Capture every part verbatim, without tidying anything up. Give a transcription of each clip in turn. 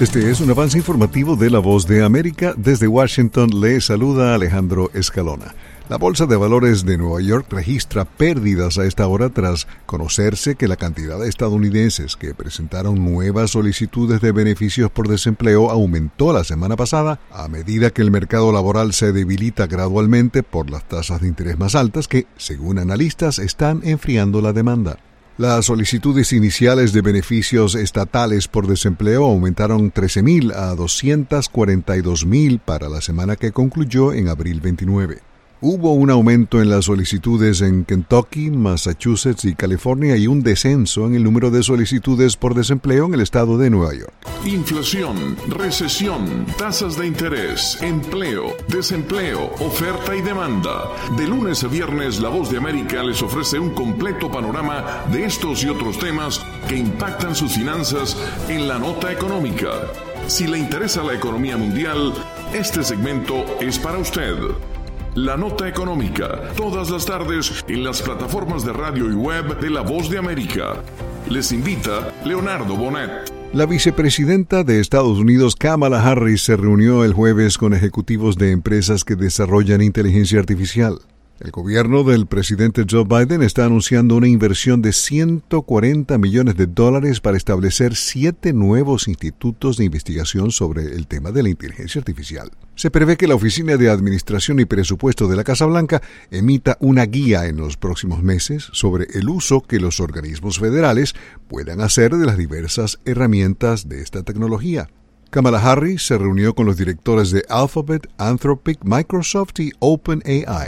Este es un avance informativo de La Voz de América. Desde Washington le saluda Alejandro Escalona. La Bolsa de Valores de Nueva York registra pérdidas a esta hora tras conocerse que la cantidad de estadounidenses que presentaron nuevas solicitudes de beneficios por desempleo aumentó la semana pasada a medida que el mercado laboral se debilita gradualmente por las tasas de interés más altas que, según analistas, están enfriando la demanda. Las solicitudes iniciales de beneficios estatales por desempleo aumentaron trece mil a doscientos cuarenta y dos mil para la semana que concluyó en abril veintinueve. Hubo un aumento en las solicitudes en Kentucky, Massachusetts y California y un descenso en el número de solicitudes por desempleo en el estado de Nueva York. Inflación, recesión, tasas de interés, empleo, desempleo, oferta y demanda. De lunes a viernes, La Voz de América les ofrece un completo panorama de estos y otros temas que impactan sus finanzas en la nota económica. Si le interesa la economía mundial, este segmento es para usted. La Nota Económica, todas las tardes en las plataformas de radio y web de La Voz de América. Les invita Leonardo Bonet. La vicepresidenta de Estados Unidos, Kamala Harris, se reunió el jueves con ejecutivos de empresas que desarrollan inteligencia artificial. El gobierno del presidente Joe Biden está anunciando una inversión de ciento cuarenta millones de dólares para establecer siete nuevos institutos de investigación sobre el tema de la inteligencia artificial. Se prevé que la Oficina de Administración y Presupuesto de la Casa Blanca emita una guía en los próximos meses sobre el uso que los organismos federales puedan hacer de las diversas herramientas de esta tecnología. Kamala Harris se reunió con los directores de Alphabet, Anthropic, Microsoft y OpenAI.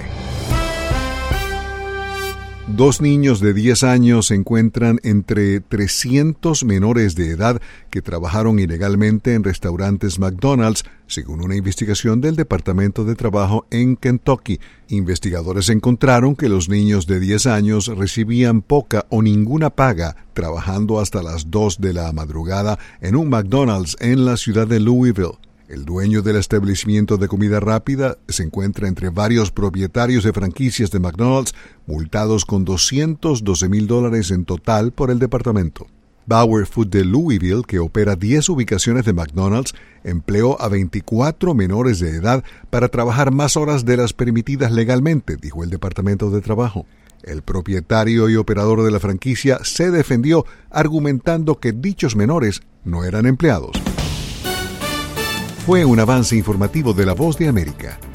Dos niños de diez años se encuentran entre trescientos menores de edad que trabajaron ilegalmente en restaurantes McDonald's, según una investigación del Departamento de Trabajo en Kentucky. Investigadores encontraron que los niños de diez años recibían poca o ninguna paga trabajando hasta las dos de la madrugada en un McDonald's en la ciudad de Louisville. El dueño del establecimiento de comida rápida se encuentra entre varios propietarios de franquicias de McDonald's multados con doscientos doce mil dólares en total por el departamento. Bauer Food de Louisville, que opera diez ubicaciones de McDonald's, empleó a veinticuatro menores de edad para trabajar más horas de las permitidas legalmente, dijo el Departamento de Trabajo. El propietario y operador de la franquicia se defendió argumentando que dichos menores no eran empleados. Fue un avance informativo de La Voz de América.